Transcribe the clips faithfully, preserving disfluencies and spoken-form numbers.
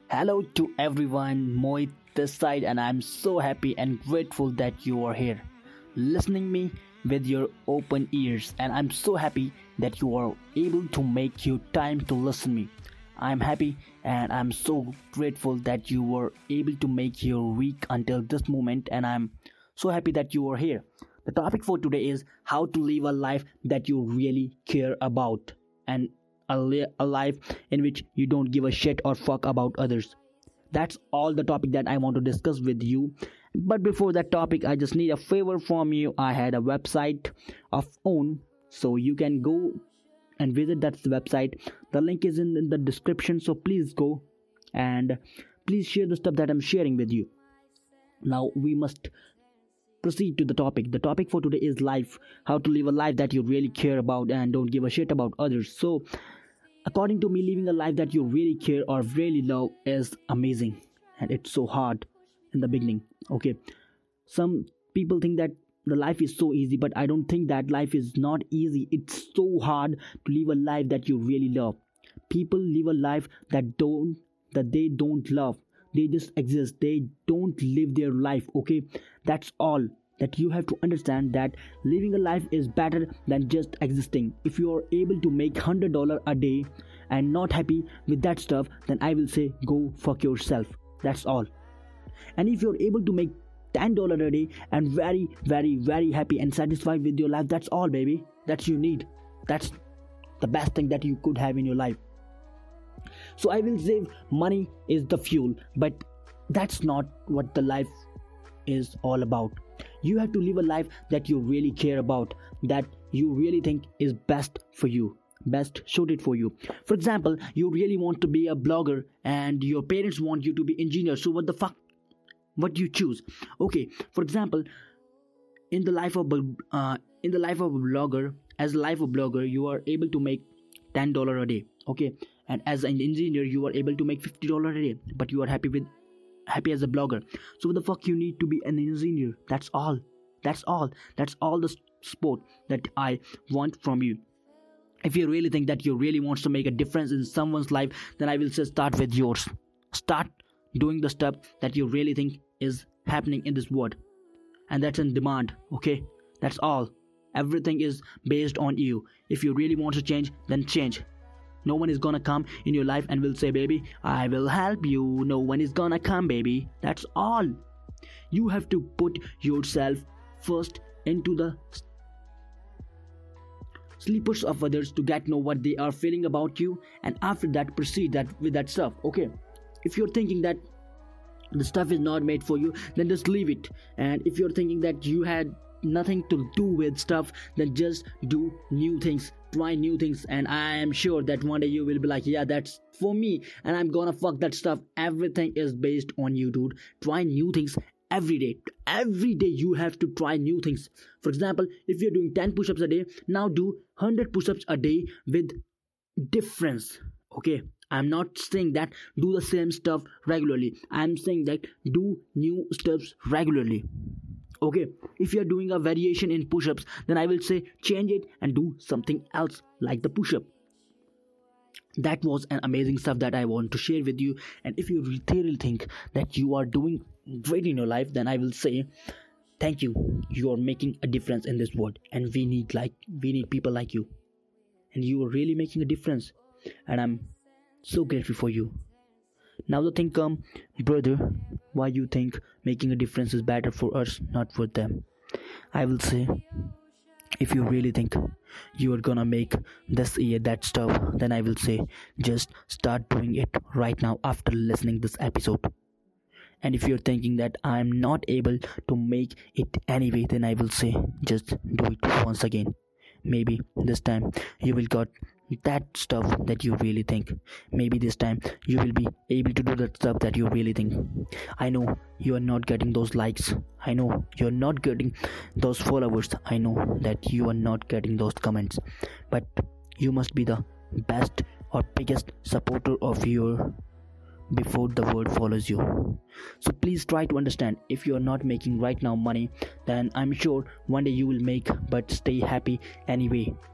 Hello to everyone, Mohit this side, and I'm so happy and grateful that you are here, listening me with your open ears, and I'm so happy that you are able to make your time to listen me. I'm happy and I'm so grateful that you were able to make your week until this moment, and I'm so happy that you are here. The topic for today is how to live a life that you really care about, and a, li- a life in which you don't give a shit or fuck about others. That's all the topic that I want to discuss with you. But before that topic, I just need a favor from you. I had a website of own, so you can go and visit that website. The link is in, in the description, so please go and please share the stuff that I'm sharing with you. Now we must proceed to the topic. The topic for today is life, how to live a life that you really care about and don't give a shit about others. So according to me, living a life that you really care or really love is amazing, and it's so hard in the beginning. Okay, some people think that the life is so easy, but I don't think that life is not easy. It's so hard to live a life that you really love. People live a life that don't that they don't love. They just exist. They don't live their life. Okay, that's all that you have to understand, that living a life is better than just existing. If you are able to make one hundred dollars a day and not happy with that stuff, then I will say go fuck yourself. That's all. And if you're able to make ten dollars a day and very very very happy and satisfied with your life, that's all, baby. That's you need. That's the best thing that you could have in your life. So I will say money is the fuel, but that's not what the life is all about. You have to live a life that you really care about, that you really think is best for you, best suited for you. For example, you really want to be a blogger and your parents want you to be engineer. So what the fuck? What do you choose? Okay, for example, in the life of a uh, in the life of a blogger, as a life of blogger, you are able to make ten dollars a day. Okay, and as an engineer, you are able to make fifty dollars a day, but you are happy with happy as a blogger. So what the fuck you need to be an engineer? That's all. That's all. That's all the sport that I want from you. If you really think that you really wants to make a difference in someone's life, then I will say start with yours. Start doing the stuff that you really think is happening in this world, and that's in demand. Okay, that's all. Everything is based on you. If you really want to change, then change. No one is gonna come in your life and will say, baby, I will help you. No one is gonna come, baby. That's all. You have to put yourself first into the sleepers of others to get know what they are feeling about you, and after that proceed that with that stuff. Okay, if you're thinking that the stuff is not made for you, then just leave it. And if you're thinking that you had nothing to do with stuff, then just do new things, try new things, and I am sure that one day you will be like, yeah, that's for me, and I'm gonna fuck that stuff. Everything is based on you, dude. Try new things every day. Every day you have to try new things. For example, if you're doing ten push-ups a day, now do one hundred push-ups a day with difference. Okay, I'm not saying that do the same stuff regularly. I'm saying that do new steps regularly. Okay, if you're doing a variation in push-ups, then I will say change it and do something else like the push-up. That was an amazing stuff that I want to share with you. And if you really think that you are doing great in your life, then I will say thank you. You are making a difference in this world, and we need like we need people like you, and you are really making a difference, and I'm so grateful for you. Now the thing come, brother, why you think making a difference is better for us, not for them? I will say, if you really think you are gonna make this year that stuff, then I will say just start doing it right now after listening this episode. And if you're thinking that I'm not able to make it anyway, then I will say just do it once again. Maybe this time you will got that stuff that you really think. Maybe this time you will be able to do that stuff that you really think. I know you are not getting those likes. I know you're not getting those followers. I know that you are not getting those comments. But you must be the best or biggest supporter of your before the world follows you. So please try to understand, if you are not making right now money, then I'm sure one day you will make, but stay happy anyway.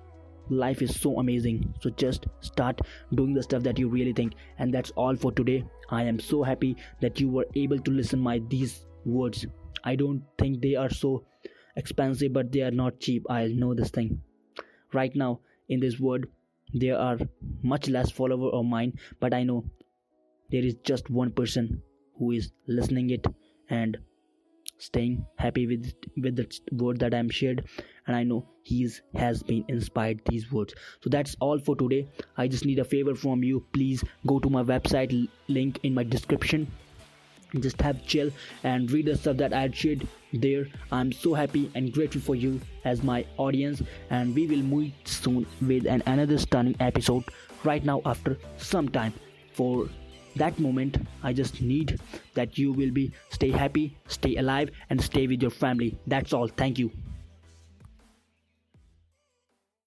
life is so amazing. So just start doing the stuff that you really think. And that's all for today. I am so happy that you were able to listen my these words. I don't think they are so expensive, but they are not cheap. I know this thing. Right now in this world there are much less follower of mine, but I know there is just one person who is listening it and staying happy with with the word that I'm shared, and I know he's has been inspired these words. So that's all for today. I just need a favor from you. Please go to my website, link in my description. Just have chill and read the stuff that I had shared there. I'm so happy and grateful for you as my audience, and we will meet soon with an another stunning episode right now after some time. For that moment I just need that you will be stay happy, stay alive, and stay with your family. That's all. Thank you.